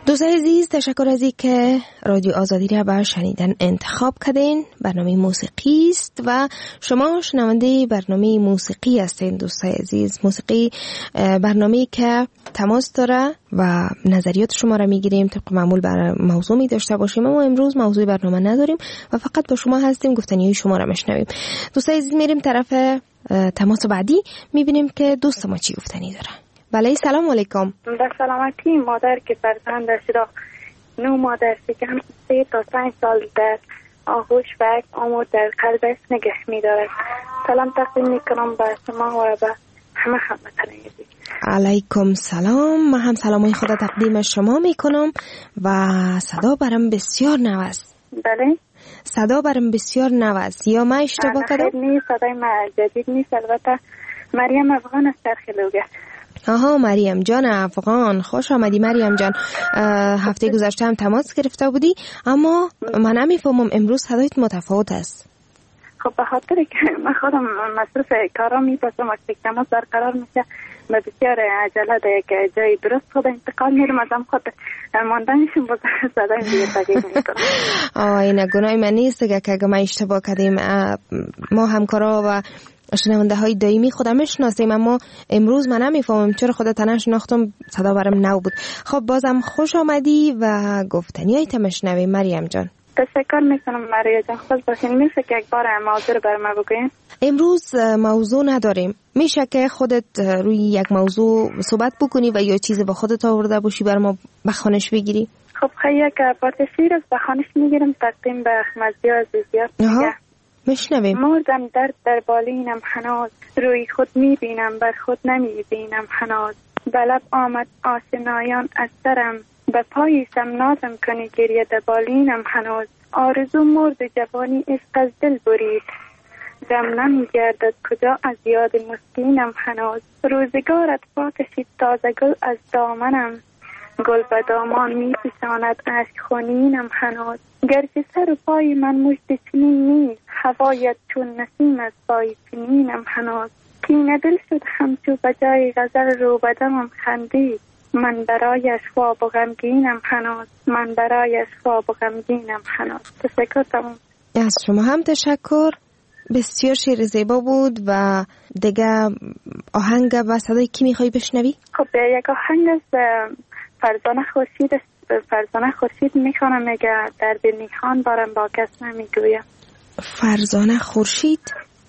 دوستان عزیز، تشکر از اینکه رادیو آزادی را به شنیدن انتخاب کردین. برنامه موسیقی است و شما شنونده برنامه موسیقی هستین. دوستان عزیز، موسیقی برنامه‌ای که تماس داره و نظریات شما را میگیریم، طبق معمول بر موضوع می داشته باشیم. اما امروز موضوع برنامه نداریم و فقط با شما هستیم، گفتنی شما را میشنویم. دوستان عزیز، میریم طرف تماس بعدی، میبینیم که دوست ما چی گفتنی داره. بله، سلام علیکم. در سلامتی. مادر که فرزندش را نو مادر شکم سه تا پنج سال در آغوش و امور در قلبش نگه می دارد. سلام تقدیم می کنم به شما و به همه هموطنان عزیز. علیکم سلام. من هم سلامای خدا تقدیم شما می کنم و صدا برم بسیار نو است. بله، صدا برم بسیار نو است. یا من اشتباه کردم؟ نه، صدای من جدید نیست. البته مریم افغان از چرخ لوگر. آها، مریم جان افغان، خوش آمدی مریم جان. هفته گذشته هم تماس گرفته بودی، اما من نمیفهمم امروز صدایت متفاوت است. خب به خاطر که من خودم مصروف کارا میباشم، وقتی تماس برقرار میشه به بسیار عجله در یک جای درست خود انتقال میرم، ازم خود ماندنشم باز صدای دیگه تغییر میکنم. آه، این گناه من نیست که اگه ما اشتباه کردیم. ما همکارا و شنونده های دائمی خودم میشناسیم، اما امروز من نمیفهمم چرا خودت نشناختم، صدا برم نو بود. خب بازم خوش آمدی و گفتنی های تمشنوی مریم جان. تشکر میکنم مریم جان. خوش باشین. میشه که یک بار موضوع رو بر ما بگوین؟ امروز موضوع نداریم. میشه که خودت روی یک موضوع صحبت بکنی و یا چیز با خودت آورده باشی بر ما بخوانش بگیری؟ خب خیلی یک پارت شعر از بخوانش میگیرم تقدیم به احمدی عزیزیات. میشنویم. مردم درد در بالینم هنوز، روی خود میبینم بر خود نمیبینم هنوز. به لب آمد آشنایان از سرم، به پاییسم نازم کنی گریه در بالینم هنوز. آرزو مرد جوانی عشق از دل برید، دم نمیگردد کجا از یاد مسکینم هنوز. روزگارت پا کشید تازه گل از دامنم، گل به دامان میپساند اشک خونینم هنوز. گرچه سر و پای من مشت چنین نیست، هوایت چون نسیم از پای چنینم هنوز. کینه دل شد همچو بجای غزل رو بدمم خندید، من برایش خواب و غمگینم هنوز. من برایش خواب و غمگینم هنوز. تشکر. تمام. از شما هم تشکر. بسیار شعر زیبا بود. و دیگه آهنگ و صدای کی میخوای بشنوی؟ خب یک آهنگ از فرزانه خورشید فرزانه خورشید میخوانم، میگه در نیخان بارم با کس نمیگویم. فرزانه خورشید؟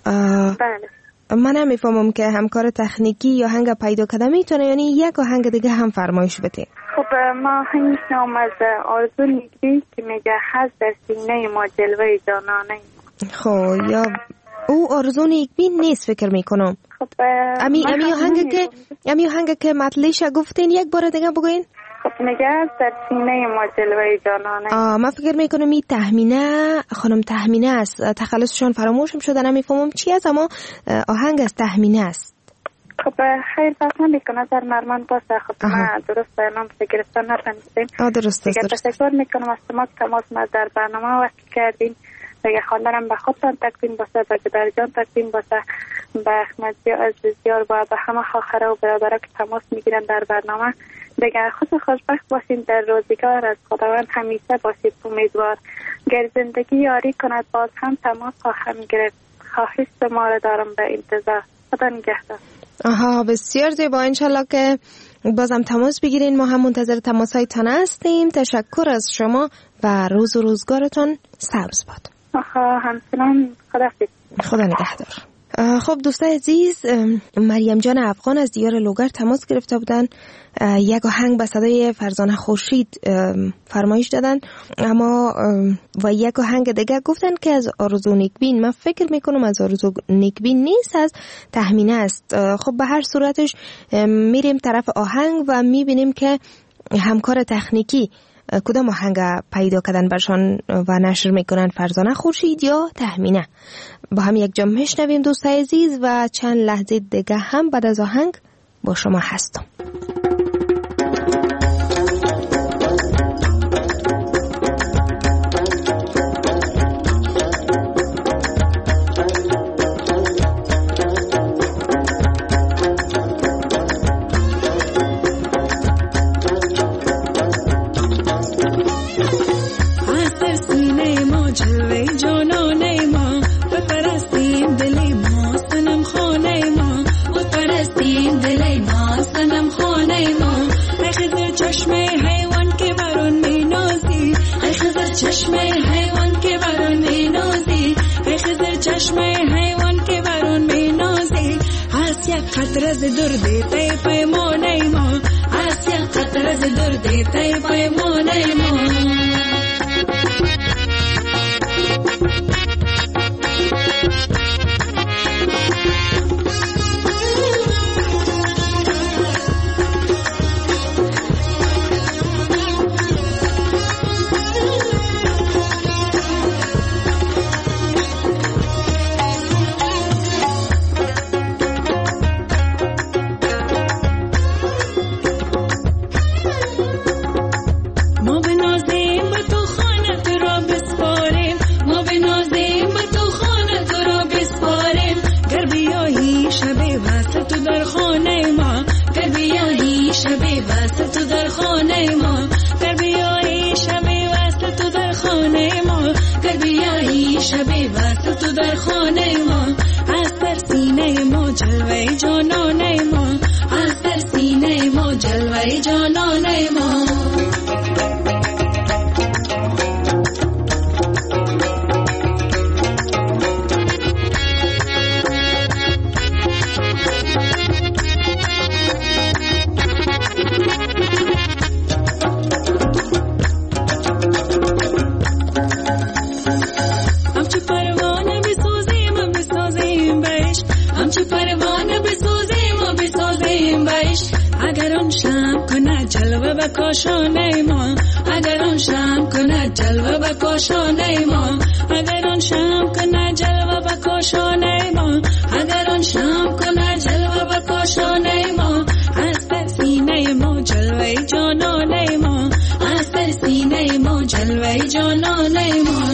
بله. من نمیفهمم که همکار تکنیکی یا آهنگ پیدا کرده میتونه، یعنی یک آهنگ دیگه هم فرمایش بده. خب ما آهنگ نام از آرزو نیکبی که میگه هست در سینه ما جلوه جانانه. خب یا او آرزو نیکبی نیست فکر میکنم. خب امی امی آهنگ که امی آهنگ که مطلعش گفتین یک بار دیگه بگوین. خب میگه در سینه ما جلوه جانانه. آه، من فکر میکنم این تهمینه خانم تهمینه است، تخلصشون فراموشم شده، نمیفهمم چی است، اما آهنگ از تهمینه است. خب خیر فرق نمیکنه، در مرمان باشه. خب ما درست نام گرفتن نتونستیم. آه درست است. تشکر میکنم از شما که تماس ما در برنامه وقت کردین. دیگه خواندنم به خودتان تقدیم باشه، به جدر جان تقدیم باشه، به احمدی عزیزیار و به همه خواهره و برادره که تماس میگیرن در برنامه. دیگه خوش و خوشبخت باشین در روزگار، از خداوند همیشه باشید امیدوار. گر زندگی یاری کند باز هم تماس خواهم گرفت، خواهش شما را دارم به انتظار. خدا نگهدار. آها، بسیار زیبا. انشالله که بازم تماس بگیرین. ما هم منتظر تماس هایتان هستیم. تشکر از شما و روز و روزگارتان سبز باد. آها، همچنان. خدا خدا نگهدار. خب دوستان عزیز، مریم جان افغان از دیار لوگر تماس گرفته بودن، یک آهنگ به صدای فرزانه خورشید فرمایش دادن، اما و یک آهنگ دیگه گفتن که از آرزو نیکبین. من فکر میکنم از آرزو نیکبین نیست، از تهمینه است. خب به هر صورتش میریم طرف آهنگ و میبینیم که همکار تکنیکی کدام آهنگ پیدا کردن برشان و نشر میکنن، فرزانه خورشید یا تهمینه. با هم یک جا میشنویم دوستای عزیز و چند لحظه دیگه هم بعد از آهنگ با شما هستم. قطره ز درد تی پیمانه ما آسیا قطره ز درد تی پیمانه ما بکاشانه ما اگر آن شم کنه جلوه بکاشانه ما اگر آن شم کنه جلوه بکاشانه ما اگر آن شم کنه جلوه بکاشانه ما از در سینه ما جلوه جانانه ما از در سینه ما جلوه جانانه ما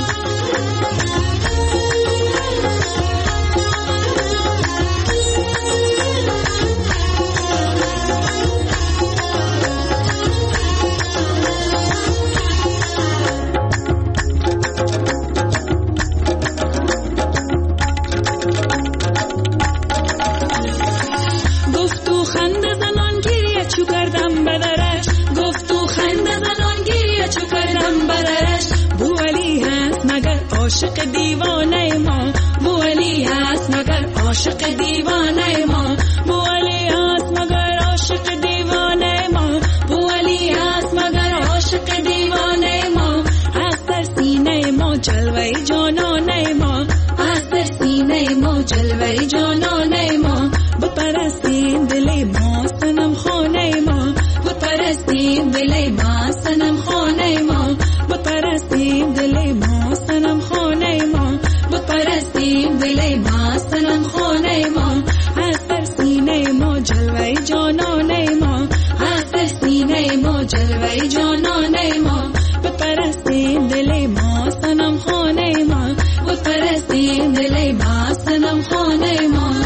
عاشق دیوانه ما بو علی هست مگر عاشق دیوانه ما بو علی هست مگر عاشق دیوانه ما بو علی هست مگر عاشق دیوانه ما از در سینه ما جلوه جانانه ما از در سینه ما جلوه جانانه ما بپرستیم دل ما صنم خانه ما بپرستیم دل ما صنم خانه ما بپرستیم دل ما صنم خانه ما بپرستیم دل ما صنم خانه ما از در سینه ما جلوه جانانه ما از در سینه ما جلوه جانانه ما بپرستیم دل ما صنم خانه ما بپرستیم دل ما صنم خانه ما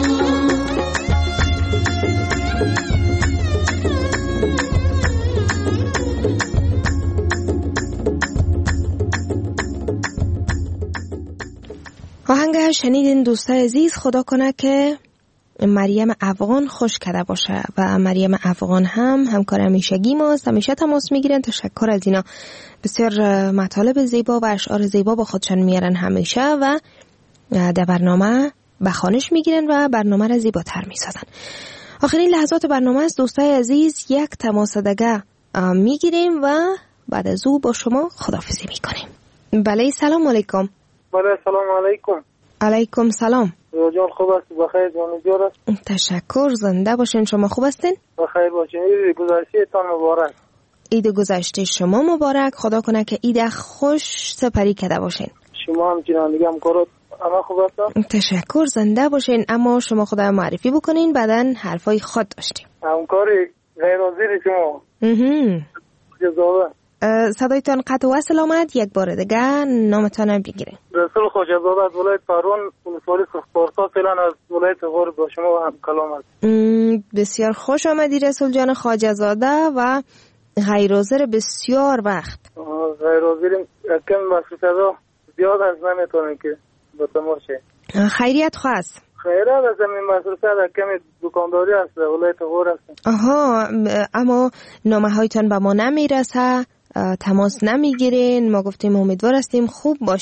آهنگ شنیدین دوستای عزیز. خدا کنه که مریم افغان خوش کرده باشه و مریم افغان هم همکار همیشگی ماست، همیشه تماس میگیرن. تشکر از اینا، بسیار مطالب زیبا و اشعار زیبا با خودشان میارن همیشه و در برنامه بخوانش میگیرن و برنامه را زیباتر میسازن. آخرین لحظات برنامه است دوستای عزیز، یک تماس دیگه میگیریم و بعد از او با شما خداحافظی میکنیم. بله سلام علیکم. بله سلام علیکم. علیکم سلام. جان خوب است؟ بخیر جان جور است؟ تشکر، زنده باشین. شما خوب هستین؟ بخیر باشین. عید گذشتهتان مبارک. عید گذشته شما مبارک. خدا کنه که عید خوش سپری کرده باشین. شما هم چنان دیگه همکارات همه خوب هستن؟ تشکر، زنده باشین. اما شما خدا معرفی بکنین، بعدن حرفای خود داشتیم. همکاری غیر حاضر شما. اها. جزاوه. صدایتان قطع وصل آمد، یک بار دیگه نامتان بگیرین. رسول خواجه‌زاده از ولایت پروان، ولسوالی سخت‌پارسا، فعلا از ولایت غور با شما هم کلام است. بسیار خوش آمدی رسول جان خواجه‌زاده و غیر حاضر بسیار وقت. غیر حاضریم کم مسئولیت زیاد از نمیتونیم که با تماشه. خیریت خواست. خیرات از این مسئولیت کمی دکانداری است، ولایت غور است. آها، اما نامه هایتان به ما نمیرسه، تماس نمیگیرین. ما گفتیم امیدوار هستیم خوب باشین.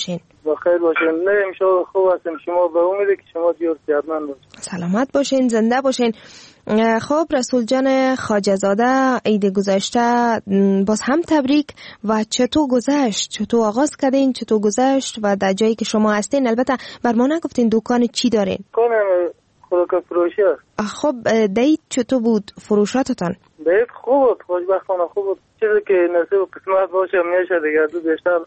بخیر باشین. نه امشب خوب هستیم. شما به امیده که شما دیور صحتمند باشین. سلامت باشین، زنده باشین. خب رسول جان خواجه زاده، عید گذشته باز هم تبریک. و چطور گذشت؟ چطور آغاز کردین؟ چطور گذشت؟ و در جایی که شما هستین البته بر ما نگفتین دکان چی دارین؟ دکان خوراک فروشی است. خب دید چطور بود فروشاتتان؟ دید خوب بود، خوشبختانه خوب بود. چیزی که نصیب و قسمت باشه میشه دیگه، دو بیشتر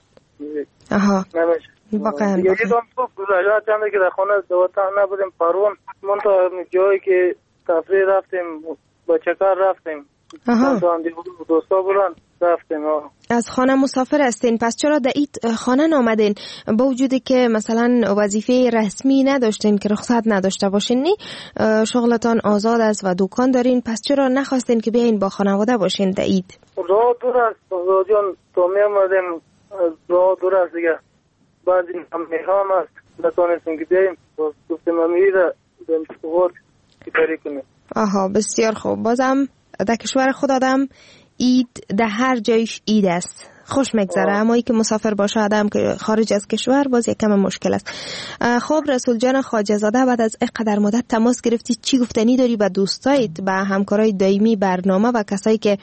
آها نمیشه. واقعا دیگه یکم خوب گذشت. چنده که در خانه دوتا نبودیم پروان، من تا جایی که تفریح رفتیم با چکر رفتیم. آها دوستا بودن رفتیم. آه. از خانه مسافر هستین، پس چرا در این خانه نامدین؟ با وجودی که مثلا وظیفه رسمی نداشتین که رخصت نداشته باشین، نی شغلتان آزاد است و دکان دارین، پس چرا نخواستین که بیاین با خانواده باشین در عید؟ راه دور است راه جان، تو میامدیم راه دور است دیگه، بعضی هم میخوام است نتونستیم که بیاییم، گفتیم امیره دیم سپورت که بری کنیم. آها بسیار خوب. بازم در کشور خود آدم عید در هر جایش عید است، خوش مگذره. اما ای که مسافر باشه آدم که خارج از کشور باز یک کم مشکل است. خب رسول جان خواجه زاده، بعد از اینقدر مدت تماس گرفتی، چی گفتنی داری به دوستایت، به همکارای دائمی برنامه و کسایی که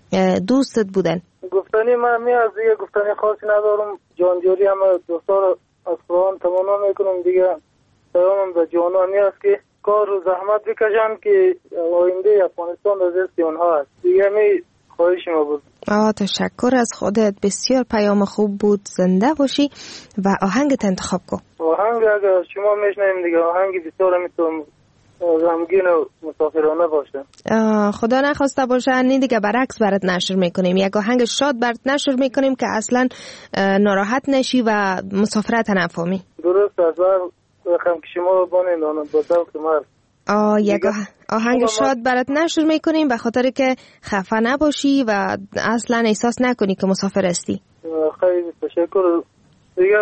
دوستت بودن؟ گفتنی من می از دیگه گفتنی خاصی ندارم. جانجوری هم دوستا رو از قرآن تمام میکنم دیگه. پیامم به جوانانی است که کار و زحمت بکشن که آینده افغانستان در دست آنها است. دیگه می خواهش ما بود. آه تشکر از خودت، بسیار پیام خوب بود. زنده باشی و آهنگت انتخاب کن. آهنگ اگر شما میشنیم دیگه آهنگ بسیار میتونم غمگین و مسافرانه باشه. خدا نخواسته باشه نی دیگه برعکس برات نشر میکنیم، یک آهنگ شاد برات نشر میکنیم که اصلا ناراحت نشی و مسافرت نفهمی. درست است. رقم که شما بانید آنم با ذوق مرد. آه یک آهنگ شاد برات نشر میکنیم به خاطر که خفه نباشی و اصلا احساس نکنی که مسافر هستی. خیلی تشکر. دیگه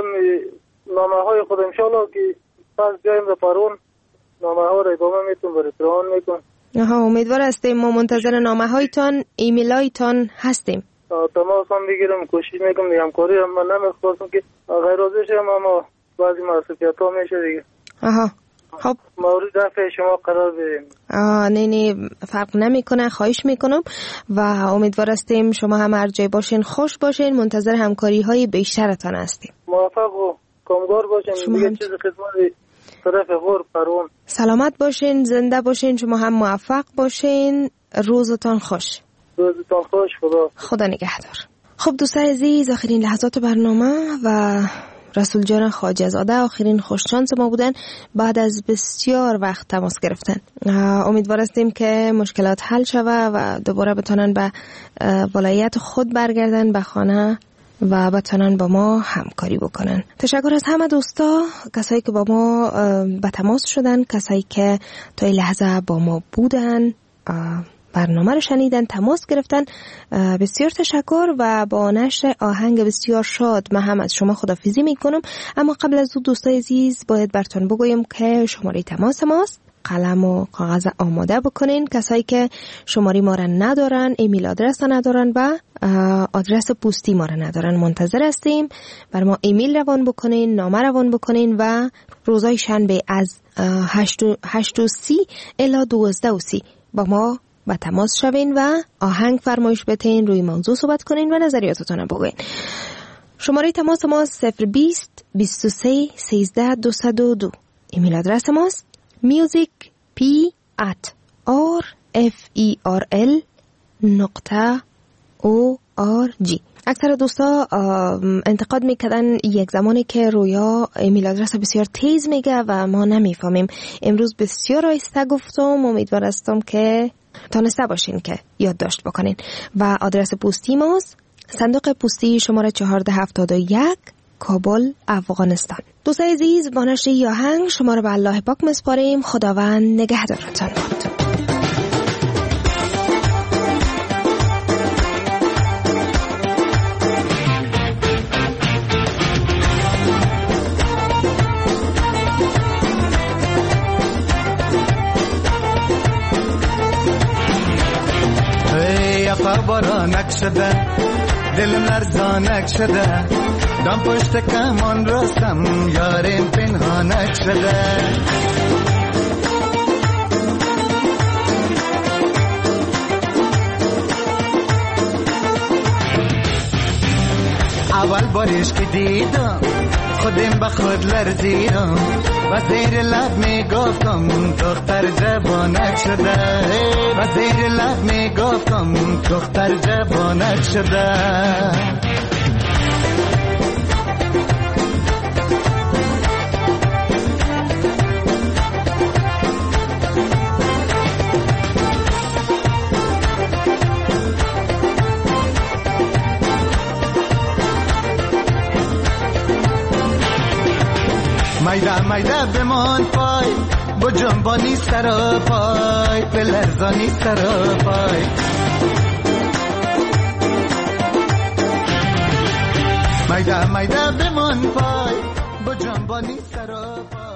نامه های خود انشالله که پس بیاییم به پرون نامه ها را ادامه میتون برای اتران میکن. آها امیدوار هستیم. ما منتظر نامه هایتان، ایمیل هایتان هستیم. تماس هم بگیرم، کوشش میکنم دیگه همکاری هم من نمیخواستم که غیر ازش هم اما بعضی مرسوکیت ها میشه دیگه. آها خب مورد دفع شما قرار بدیم. آه نه نه فرق نمیکنه، خواهش میکنم و امیدوار هستیم شما هم هر جای باشین خوش باشین. منتظر همکاری های بیشترتان هستیم. موفق و کامگار باشین. دیگه چیز خدمت طرف غور پرون. سلامت باشین، زنده باشین، شما هم موفق باشین. روزتان خوش. روزتان خوش. خدا خدا نگهدار. خب دوستان عزیز، آخرین لحظات برنامه و رسول جان خواجه زاده آخرین خوششانس ما بودن. بعد از بسیار وقت تماس گرفتن. امیدوار هستیم که مشکلات حل شوه و دوباره بتونن به ولایت خود برگردن به خانه و بتونن با ما همکاری بکنن. تشکر از همه دوستا، کسایی که با ما به تماس شدن، کسایی که تا این لحظه با ما بودن، برنامه رو شنیدن، تماس گرفتن. بسیار تشکر و با نشر آهنگ بسیار شاد من هم از شما خداحافظی میکنم. اما قبل از اون دوستای عزیز باید براتون بگویم که شماره تماس ماست. قلم و کاغذ آماده بکنین. کسایی که شماره ما را ندارن، ایمیل آدرس را ندارن و آدرس پستی ما را ندارن، منتظر هستیم. بر ما ایمیل روان بکنین، نامه روان بکنین و روزای شنبه از هشت و سی الی دوازده و سی با ما با تماس شوین و آهنگ فرمایش بتین، روی موضوع صحبت کنین و نظریاتتون رو بگوین. شماره تماس ما صفر بیست بیست و سه سیزده دویست و دو. ایمیل آدرس ماست music p at r f e r l نقطه o r g. اکثر دوستا انتقاد میکردن یک زمانی که رویا ایمیل آدرس بسیار تیز میگه و ما نمیفهمیم. امروز بسیار آهسته گفتم، امیدوار هستم که تانسته باشین که یادداشت بکنین. و آدرس پستی ماست صندوق پستی شماره چهارده هفتاد و یک، کابل، افغانستان. دوستای عزیز، با نشر این آهنگ شما رو به الله پاک میسپاریم. خداوند نگهدارتان باد. خبرانک شده، دلم لرزانک شده، دم پشت کمان رستم یارم پنهانت شده اول بارش که دیدم خودم به خود لرزیدم و زیر لب می گفتم دختر جوانت شده و زیر لب می گفتم دختر جوانت شده مایده مایده بمان پای با جنبانی سر پای به لرزانی سر پای مایده مایده بمان پای با جنبانی سر پای